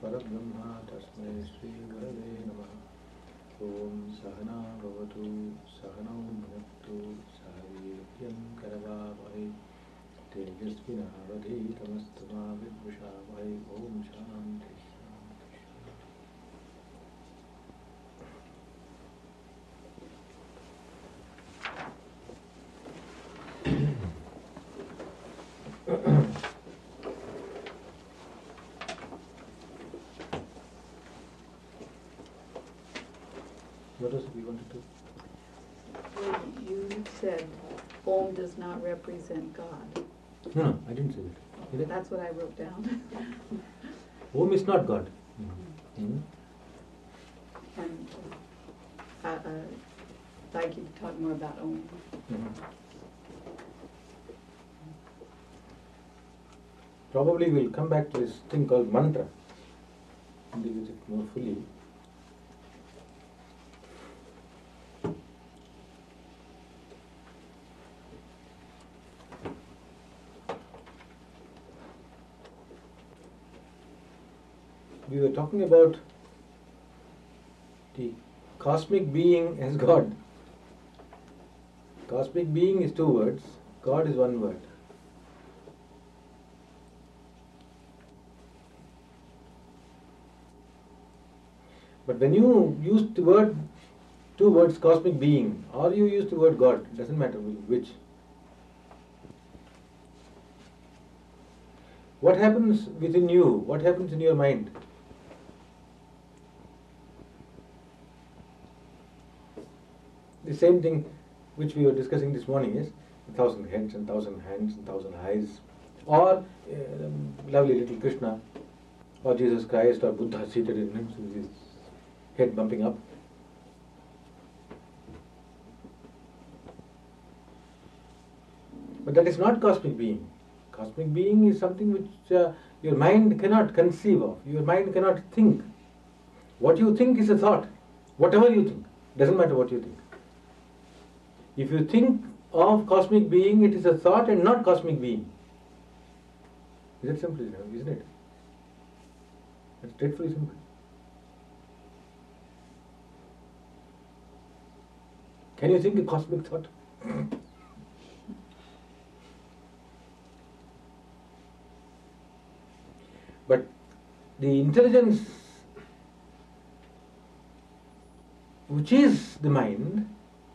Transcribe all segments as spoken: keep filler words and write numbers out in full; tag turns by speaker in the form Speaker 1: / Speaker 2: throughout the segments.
Speaker 1: परब्रह्म तस्मै श्री गुरवे नमः। ओम सहना भवतु सहनौ भुनक्तु सह वीर्यं करवावहै तेजस्विनावधीतमस्तु मा विद्विषावहै। ओम शान्ति What else we wanted to?
Speaker 2: Well, you said Om does not represent God.
Speaker 1: No, no, I didn't say that. Did I?
Speaker 2: That's what I wrote down.
Speaker 1: Om is not God. Mm-hmm.
Speaker 2: And uh, uh, I'd like you to talk more about Om.
Speaker 1: Mm-hmm. Probably we'll come back to this thing called mantra and deal with it more fully. We were talking about the cosmic being as God. Cosmic being is two words, God is one word. But when you use the word, two words, cosmic being, or you use the word God, it doesn't matter which. What happens within you? What happens in your mind? The same thing which we were discussing this morning is a thousand heads and thousand hands and thousand eyes, or uh, lovely little Krishna, or Jesus Christ, or Buddha seated in him with his head bumping up. But that is not cosmic being. Cosmic being is something which uh, your mind cannot conceive of, your mind cannot think. What you think is a thought, whatever you think, doesn't matter what you think. If you think of cosmic being, it is a thought and not cosmic being. Is that simple enough, isn't it? It's dreadfully simple. Can you think a cosmic thought? But the intelligence which is the mind,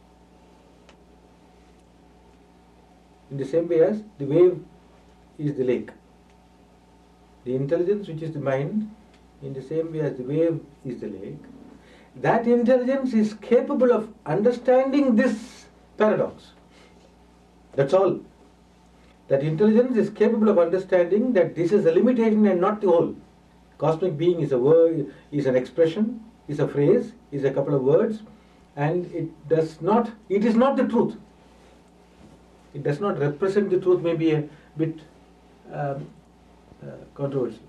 Speaker 1: in the same way as the wave is the lake. The intelligence which is the mind, in the same way as the wave is the lake, that intelligence is capable of understanding this paradox. That's all. That intelligence is capable of understanding that this is a limitation and not the whole. Cosmic being is a word, is an expression, is a phrase, is a couple of words, and it does not, it is not the truth. It does not represent the truth, maybe a bit um, uh, controversial.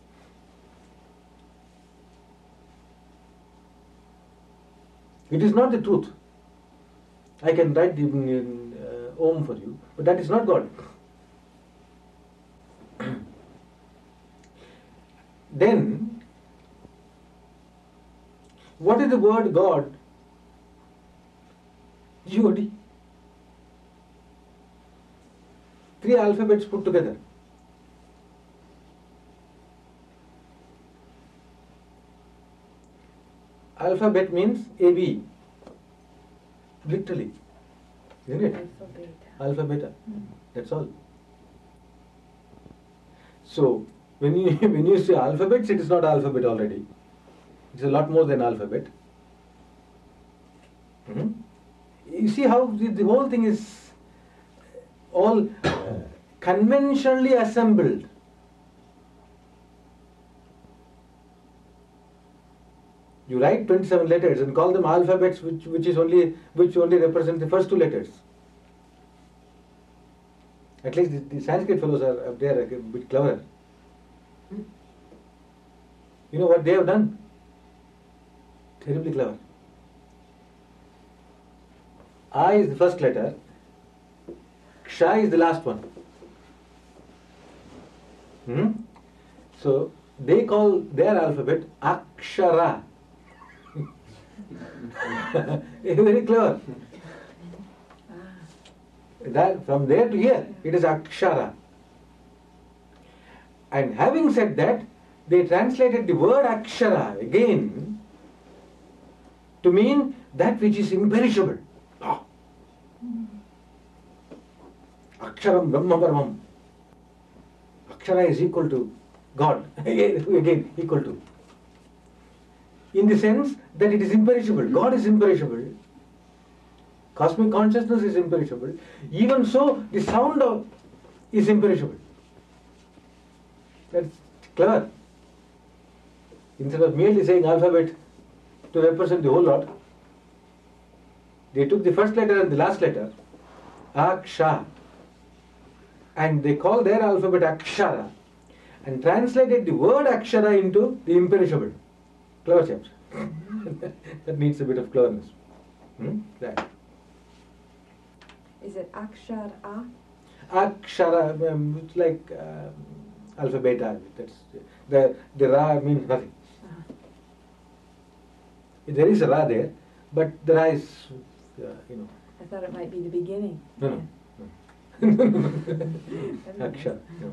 Speaker 1: It is not the truth. I can write the uh, Om for you, but that is not God. Then, what is the word God? G O D. Three alphabets put together. Alphabet means A B. Literally. Isn't it?
Speaker 2: Alphabet.
Speaker 1: Alphabeta. Mm-hmm. That's all. So, when you when you say alphabets, it is not alphabet already. It's a lot more than alphabet. Mm-hmm. You see how the, the whole thing is all uh, conventionally assembled. You write twenty-seven letters and call them alphabets, which which is only which only represent the first two letters. At least the, the Sanskrit fellows are up there a bit clever. You know what they have done? Terribly clever. I is the first letter, Ksha is the last one. Hmm? So they call their alphabet Akshara. Very clever. That from there to here, it is Akshara. And having said that, they translated the word Akshara again to mean that which is imperishable. Ah. Aksharam Brahma Paramam. Akshara is equal to God. Again, equal to. In the sense that it is imperishable. God is imperishable. Cosmic consciousness is imperishable. Even so, the sound of is imperishable. That's clever. Instead of merely saying alphabet to represent the whole lot, they took the first letter and the last letter, Aksha, and they call their alphabet Akshara, and translated the word Akshara into the imperishable. Clever chaps. That needs a bit of cleverness. Hmm? That.
Speaker 3: Is it Akshara?
Speaker 1: Akshara, um, it's like um, alphabet. That's the the Ra means nothing.
Speaker 3: Uh-huh.
Speaker 1: There is a Ra there, but the Ra is, uh, you know.
Speaker 3: I thought it might be the beginning.
Speaker 1: No, no.
Speaker 3: Yeah.
Speaker 1: no. Akshara. No.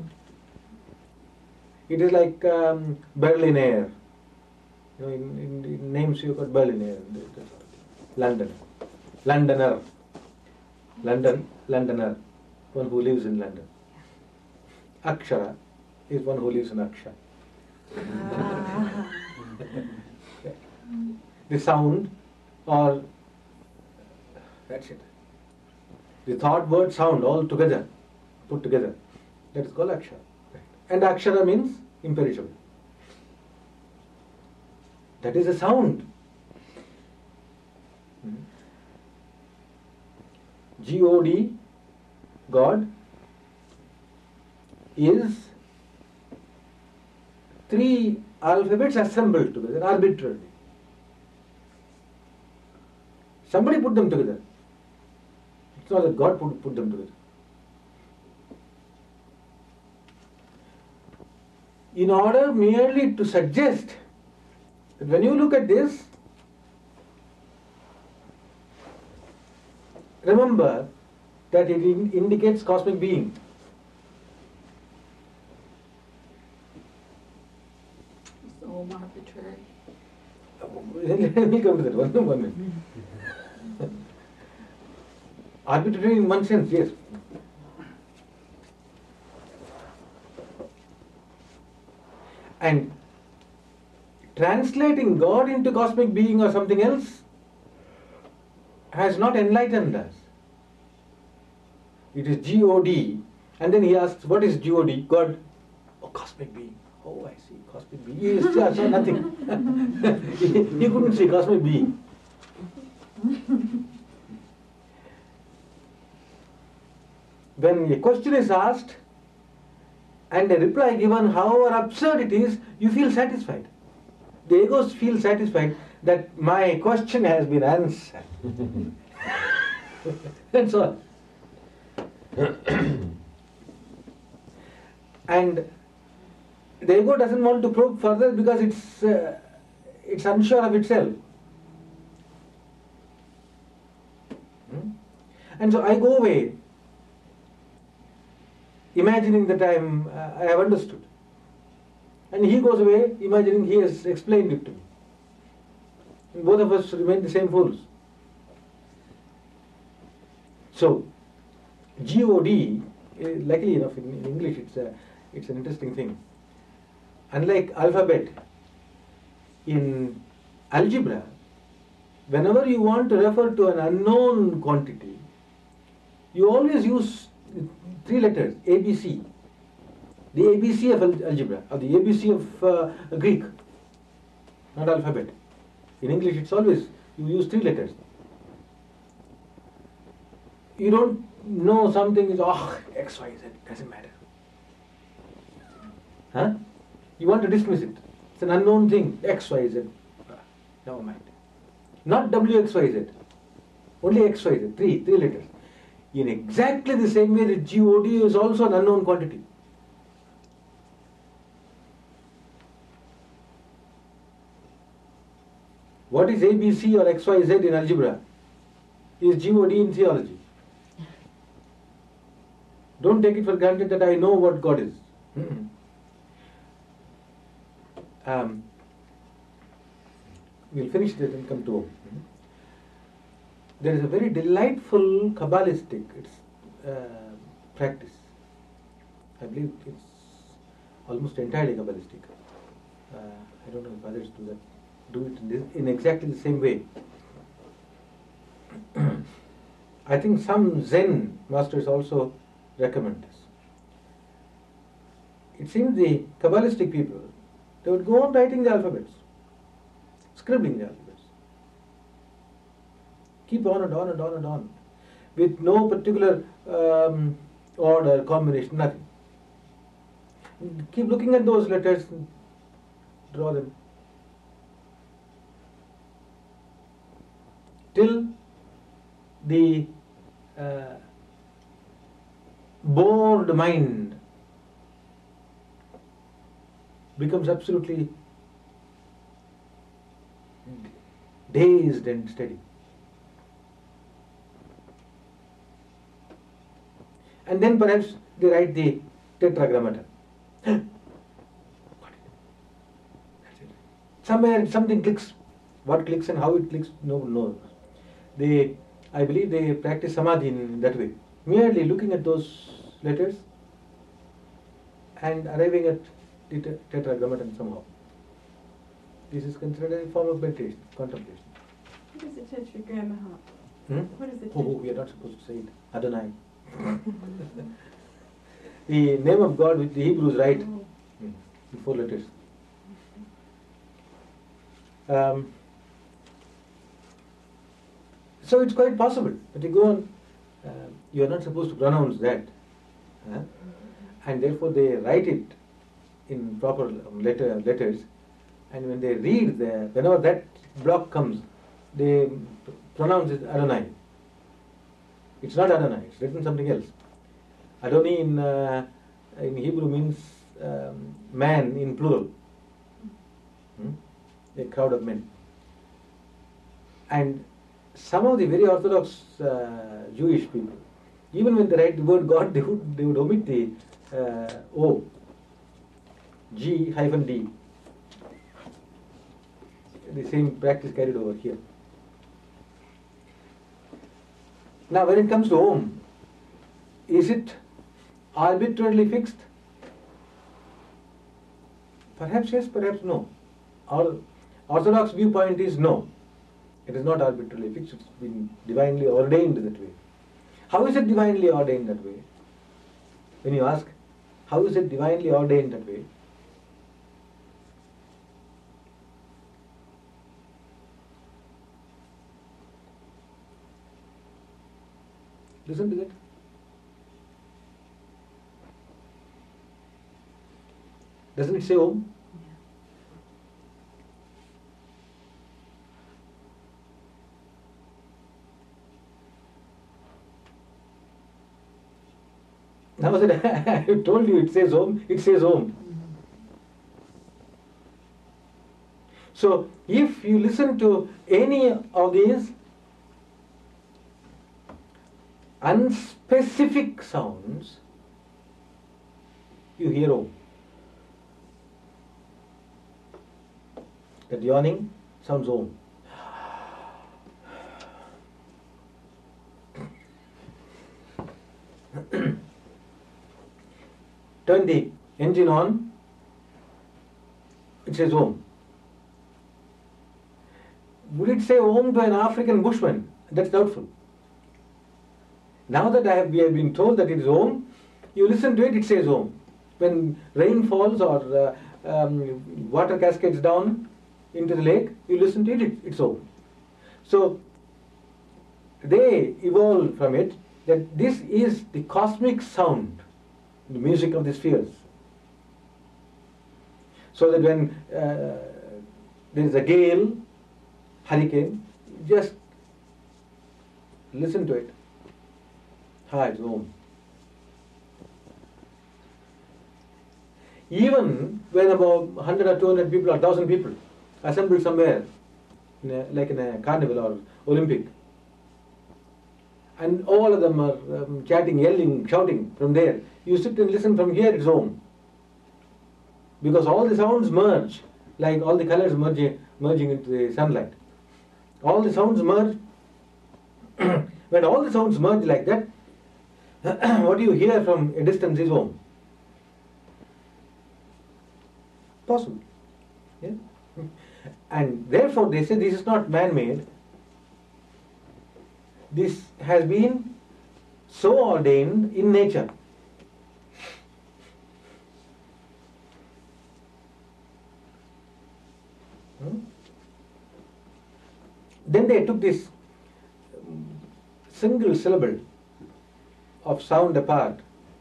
Speaker 1: It is like um, Berliner. You know, in, in, in names you got Berliner, London, Londoner, London, Londoner, one who lives in London. Akshara is one who lives in Aksha.
Speaker 3: Ah.
Speaker 1: The sound, or that's it. The thought, word, sound all together, put together. That is called Akshara. And Akshara means imperishable. That is a sound. G O D, God, is three alphabets assembled together arbitrarily. Somebody put them together. It's not that God put, put them together. In order merely to suggest that when you look at this, remember that it in, indicates cosmic being.
Speaker 2: So arbitrary.
Speaker 1: Let me come to that one, one minute. Arbitrary in one sense, yes. And translating God into cosmic being or something else has not enlightened us. It is G O D, and then he asks, what is G O D? God, oh, cosmic being. Oh, I see, cosmic being. He is just saw nothing. he, he couldn't see cosmic being. When a question is asked and a reply given, however absurd it is, you feel satisfied. The egos feel satisfied that my question has been answered. That's all. And the ego doesn't want to probe further because it's uh, it's unsure of itself. Hmm? And so I go away imagining that I am uh, I have understood. And he goes away imagining he has explained it to me. And both of us remain the same fools. So, G O D, uh, luckily enough in, in English it's a, it's an interesting thing. Unlike alphabet, in algebra, whenever you want to refer to an unknown quantity, you always use three letters, A B C. The A B C of al- algebra, or the A B C of uh, Greek, not alphabet. In English it's always, you use three letters. You don't know something is, oh, X, Y, Z, doesn't matter. Huh? You want to dismiss it. It's an unknown thing, X, Y, Z. Never mind. Not W, X, Y, Z. Only X, Y, Z, three, three letters. In exactly the same way that G O D is also an unknown quantity. What is A B C or X Y Z in algebra is G O D in theology. Don't take it for granted that I know what God is. Mm-mm. Um, we'll finish that and come to home. Mm-hmm. There is a very delightful Kabbalistic it's, uh, practice. I believe it's almost entirely Kabbalistic. Uh, I don't know if others do that. Do it in, this, in exactly the same way. I think some Zen masters also recommend this. It seems the Kabbalistic people, they would go on writing the alphabets, scribbling the alphabets. Keep on and on and on and on, with no particular um, order, combination, nothing. Keep looking at those letters and draw them. Till the uh, bored mind becomes absolutely dazed and steady. And then perhaps they write the tetragrammaton. That's it. Somewhere something clicks. What clicks and how it clicks, no one knows. They, I believe they practice samadhi in that way. Merely looking at those letters and arriving at the tetragrammaton somehow. This is considered a form of meditation, contemplation.
Speaker 3: What is the tetragrammaton?
Speaker 1: Hmm?
Speaker 3: What is the
Speaker 1: Oh, oh, we are not supposed to say it. Adonai. The name of God which the Hebrews write
Speaker 3: Oh.
Speaker 1: in four letters. Um, so it's quite possible that you go on, uh, you are not supposed to pronounce that. Huh? And therefore they write it in proper letter, letters, and when they read, the, whenever that block comes, they pronounce it Adonai. It's not Adonai, it's written something else. Adoni in, uh, in Hebrew means um, man in plural. Hmm? A crowd of men. And some of the very orthodox uh, Jewish people, even when they write the word God, they would, they would omit the uh, O, G hyphen D. The same practice carried over here. Now when it comes to Om, is it arbitrarily fixed? Perhaps yes, perhaps no. Our orthodox viewpoint is no. It is not arbitrarily fixed, it's been divinely ordained that way. How is it divinely ordained that way? When you ask, how is it divinely ordained that way? Listen to that. Doesn't it say Om? Now that I have told you it says Om, it says Om. So if you listen to any of these unspecific sounds, you hear Om. That yawning sounds Om. Turn the engine on, it says Om. Would it say Om to an African bushman? That's doubtful. Now that I have, we have been told that it is Om, you listen to it, it says Om. When rain falls or uh, um, water cascades down into the lake, you listen to it, it it's Om. So they evolved from it that this is the cosmic sound, the music of the spheres. So that when uh, there is a gale, hurricane, just listen to it. Ha, it's Om. Even when about one hundred or two hundred people or one thousand people assembled somewhere in a, like in a carnival or Olympic. And all of them are um, chatting, yelling, shouting from there. You sit and listen from here, it's home. Because all the sounds merge, like all the colors merging, merging into the sunlight. All the sounds merge. When all the sounds merge like that, what you hear from a distance is home. Possible. Yeah? And therefore they say this is not man-made. This has been so ordained in nature. Hmm? Then they took this single syllable of sound apart.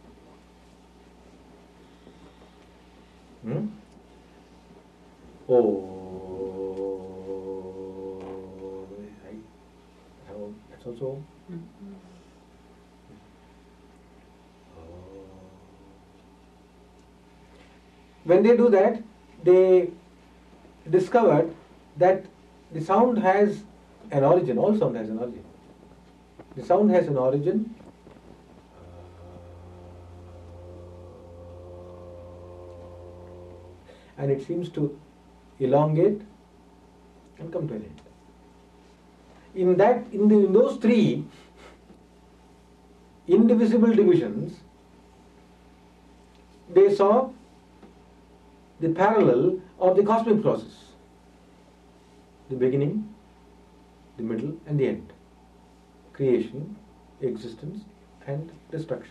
Speaker 1: Hmm? Oh, I, how, that's also.
Speaker 2: Mm-hmm.
Speaker 1: When they do that, they discovered that the sound has an origin. All sound has an origin. The sound has an origin. And it seems to elongate and come to an end. In that, in, the, in those three indivisible divisions, they saw the parallel of the cosmic process. The beginning, the middle and the end. Creation, existence and destruction.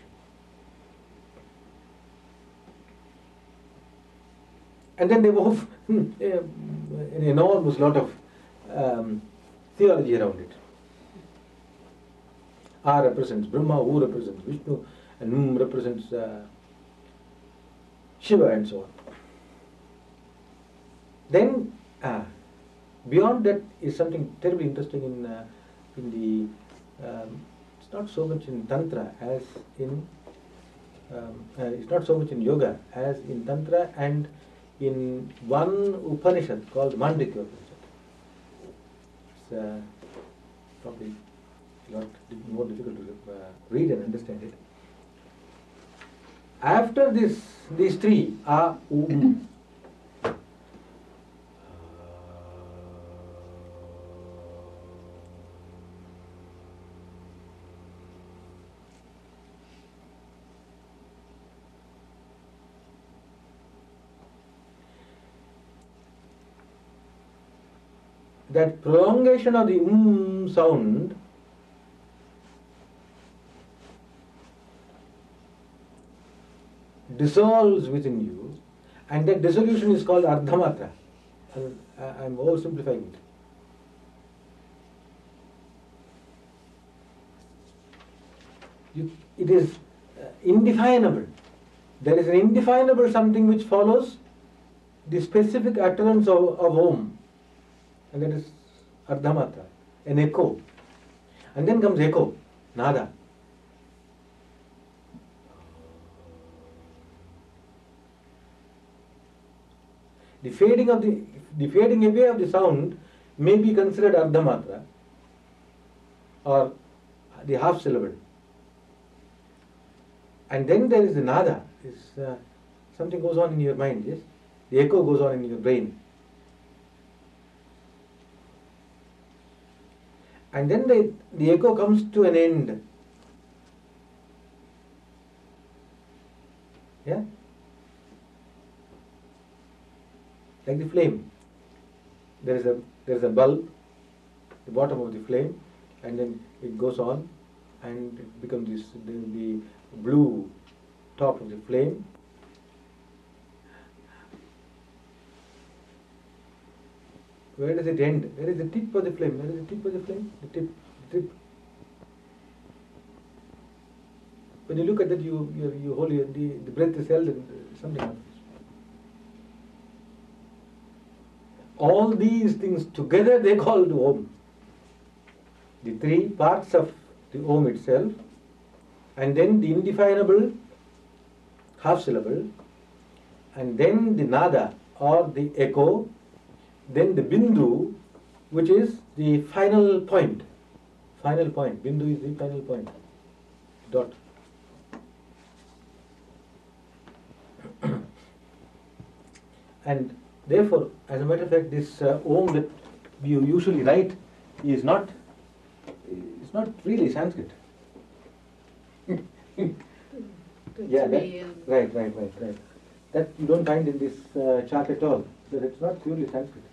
Speaker 1: And then they wove an enormous lot of um, theology around it. A represents Brahma, U represents Vishnu, and M represents uh, Shiva and so on. Then, uh, beyond that is something terribly interesting in uh, in the. Um, it's not so much in Tantra as in. Um, uh, it's not so much in yoga as in Tantra and in one Upanishad called Mandukya Upanishad. It's uh, probably a lot more difficult to uh, read and understand it. After this, these three are Um. That prolongation of the um sound dissolves within you, and that dissolution is called ardhamatra. I am oversimplifying it. You, it is uh, indefinable. There is an indefinable something which follows the specific utterance of, of Om. And that is ardhamatra, an echo. And then comes echo, nada. The fading of the the fading away of the sound may be considered ardhamatra or the half syllable. And then there is the nada. Is uh, something goes on in your mind, yes? The echo goes on in your brain. And then the, the echo comes to an end. Yeah? Like the flame. There is a there is a bulb, the bottom of the flame, and then it goes on and it becomes this the, the blue top of the flame. Where does it end? Where is the tip of the flame? Where is the tip of the flame? The tip. The tip. When you look at that, you you, you hold your, the, the breath is held and something happens. All these things together they call the Om. The three parts of the Om itself, and then the indefinable half syllable, and then the nada or the echo, then the bindu, which is the final point. Final point. Bindu is the final point. Dot. And therefore, as a matter of fact, this uh, Om that you usually write is not, it's not really Sanskrit. Yeah, that,
Speaker 2: Three, um,
Speaker 1: right, right, right, right. That you don't find in this uh, chart at all. That it's not purely Sanskrit.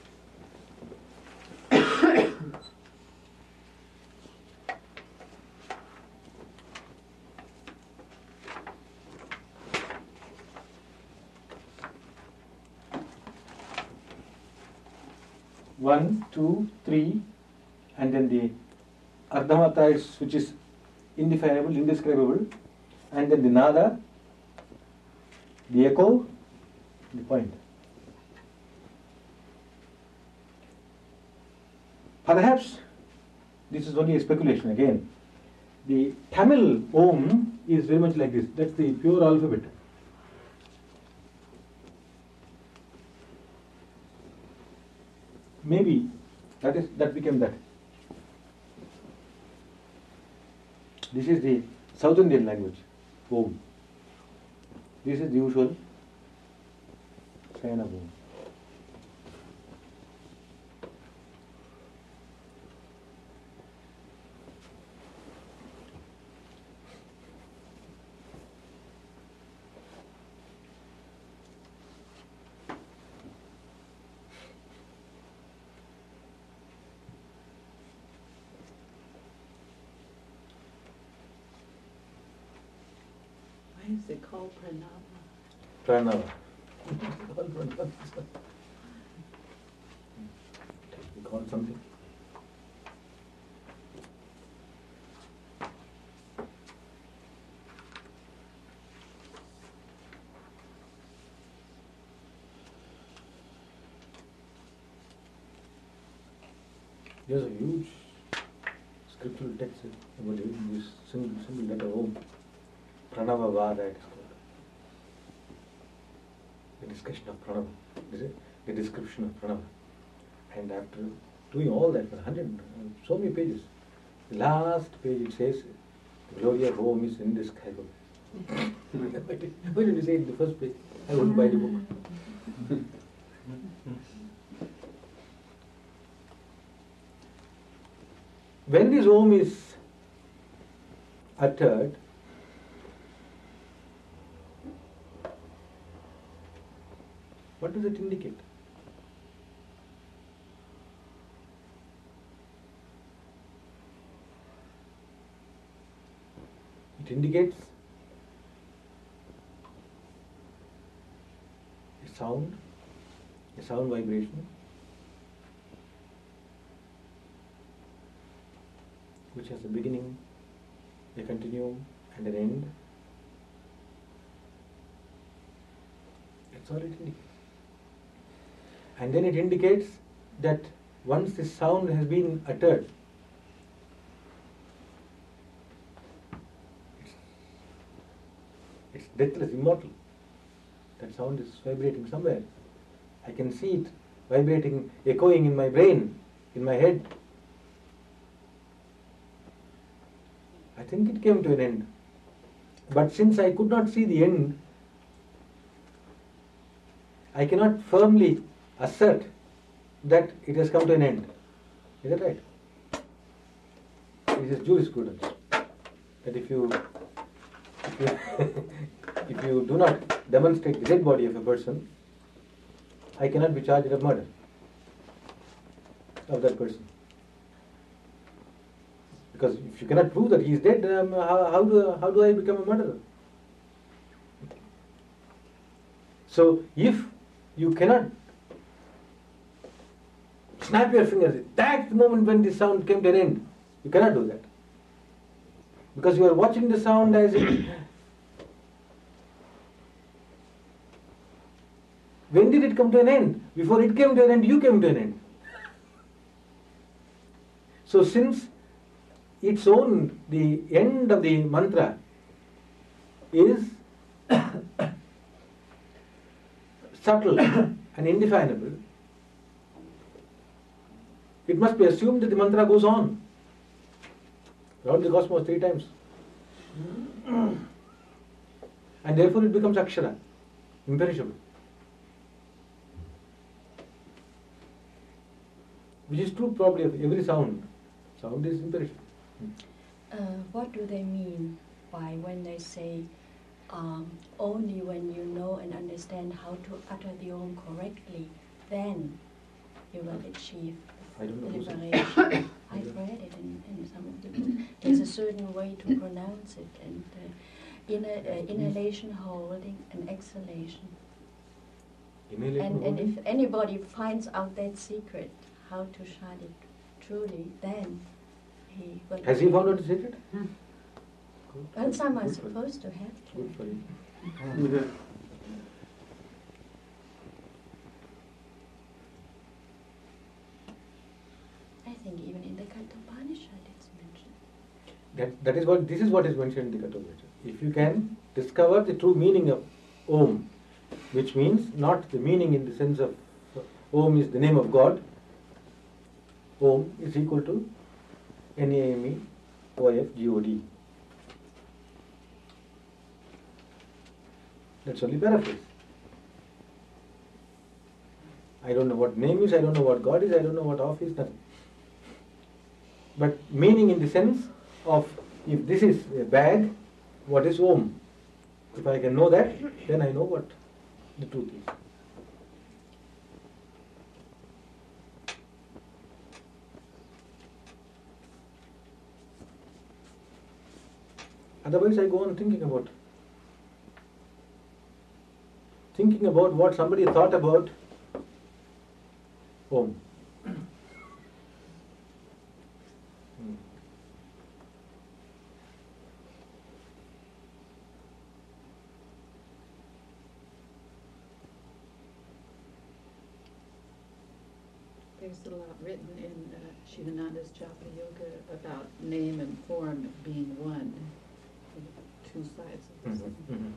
Speaker 1: One, two, three, and then the Ardhamata is, which is indefinable, indescribable, and then the Nada, the echo, the point. Perhaps this is only a speculation again. The Tamil Om is very much like this. That's the pure alphabet. Maybe that is that became that. This is the South Indian language, Om. This is the usual Sayana Om.
Speaker 2: Why is it called Pranava?
Speaker 1: Pranava. Called Pranava. We call something. There's a huge scriptural text about this single, single letter Om. Pranava Vada it is called. The discussion of Pranava. Is it? The description of Pranava. And after doing all that for a hundred, so many pages, the last page it says, the glory of Om is indescribable. Why did you say it in the first page? I wouldn't buy the book. When this Om is uttered, what does it indicate? It indicates a sound, a sound vibration, which has a beginning, a continuum, and an end. That's all it indicates. And then it indicates that once this sound has been uttered, it's, it's deathless, immortal. That sound is vibrating somewhere. I can see it vibrating, echoing in my brain, in my head. I think it came to an end. But since I could not see the end, I cannot firmly assert that it has come to an end. Is that right? This is jurisprudence. That if you if you, if you do not demonstrate the dead body of a person, I cannot be charged of murder of that person. Because if you cannot prove that he is dead, um, how, how do how do I become a murderer? So if you cannot snap your fingers, that's the moment when the sound came to an end. You cannot do that. Because you are watching the sound as it... When did it come to an end? Before it came to an end, you came to an end. So since its own, the end of the mantra is subtle and indefinable, must be assumed that the mantra goes on around the cosmos three times. And therefore it becomes akshara, imperishable. Which is true probably of every sound. Sound is imperishable.
Speaker 4: Uh, what do they mean by when they say um, only when you know and understand how to utter the Om correctly, then you will achieve
Speaker 1: I don't know who said it.
Speaker 4: liberation? I've read it in, in some of the books. There's a certain way to pronounce it, and uh, in a, uh, inhalation holding and exhalation.
Speaker 1: Inhalation
Speaker 4: And, and
Speaker 1: holding?
Speaker 4: if anybody finds out that secret, how to chant it truly, then he will.
Speaker 1: Has he found out the secret?
Speaker 4: Hmm.
Speaker 1: Good.
Speaker 4: Well, some are
Speaker 1: Good for him.
Speaker 4: supposed to have to.
Speaker 1: Good for him.
Speaker 4: I think even in the Kathopanishad it's mentioned.
Speaker 1: That, that is what, this is what is mentioned in the Kathopanishad. If you can discover the true meaning of Om, which means not the meaning in the sense of Om is the name of God. Om is equal to N A M E O F G O D. That's only paraphrase. I don't know what name is, I don't know what God is, I don't know what off is, nothing. But meaning in the sense of, if this is a bag, what is Om? If I can know that, then I know what the truth is. Otherwise I go on thinking about thinking about what somebody thought about Om. Hmm.
Speaker 2: There's a lot written in uh, Shivananda's Japa Yoga about name and form being one, two sides of the
Speaker 1: Mhm,
Speaker 2: same.
Speaker 1: mhm.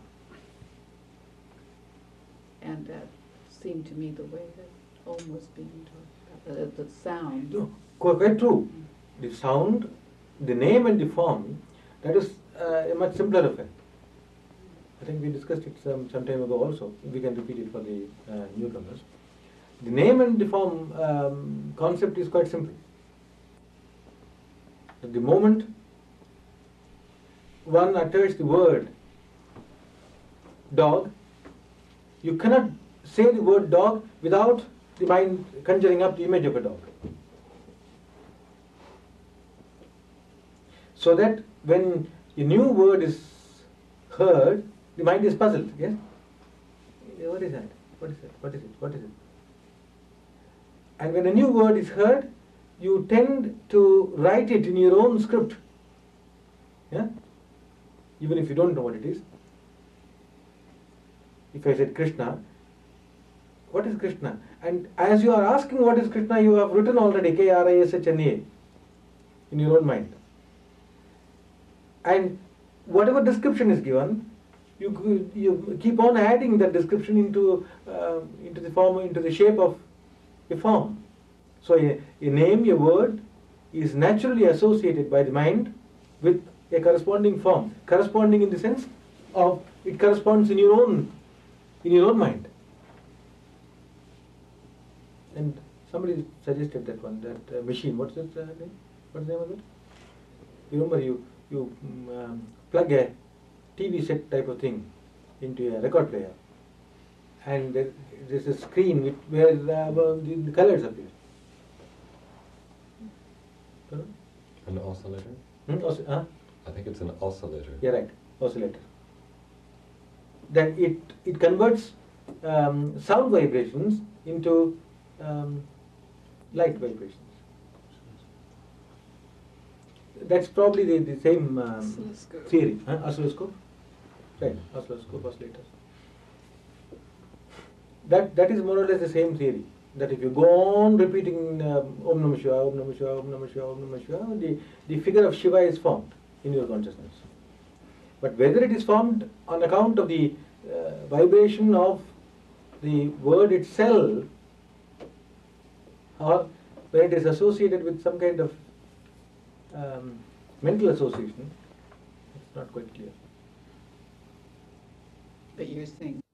Speaker 2: And that seemed to me the way that Om was being talked about, the, the sound.
Speaker 1: No, quite, quite true. The sound, the name and the form, that is uh, a much simpler affair. I think we discussed it some, some time ago also. We can repeat it for the uh, newcomers. The name and the form um, concept is quite simple. At the moment one utters the word dog, you cannot say the word dog without the mind conjuring up the image of a dog. So that when a new word is heard, the mind is puzzled. Yes? What is that? What is it? What is it? What is it? And when a new word is heard, you tend to write it in your own script. Yeah? Even if you don't know what it is. If I said Krishna, what is Krishna? And as you are asking what is Krishna, you have written already K R I S H N A in your own mind. And whatever description is given, you you keep on adding that description into uh, into the form, into the shape of a form. So a, a name, a word, is naturally associated by the mind with a corresponding form. Corresponding in the sense of it corresponds in your own in your own mind. And somebody suggested that one, that uh, machine. What's it? Uh, name? What's the name of it? You remember you you um, plug a T V set type of thing into a record player, and there, there's a screen with, where uh, the, the colors appear. Huh?
Speaker 5: An oscillator?
Speaker 1: Hmm? Os- huh?
Speaker 5: I think it's an oscillator.
Speaker 1: Yeah, right. Oscillator. That it it converts um, sound vibrations into um, light vibrations. That's probably the, the same um,
Speaker 2: Oscilloscope.
Speaker 1: theory. Huh? Oscilloscope? Right, oscilloscope, oscillators. That, that is more or less the same theory. That if you go on repeating um, Om Namah Shivaya, Om Namah Shivaya, Om Namah Shivaya, Om Namah Shivaya, the, the figure of Shiva is formed in your consciousness. But whether it is formed on account of the uh, vibration of the word itself, or when it is associated with some kind of um, mental association, it's not quite clear.
Speaker 2: But you're saying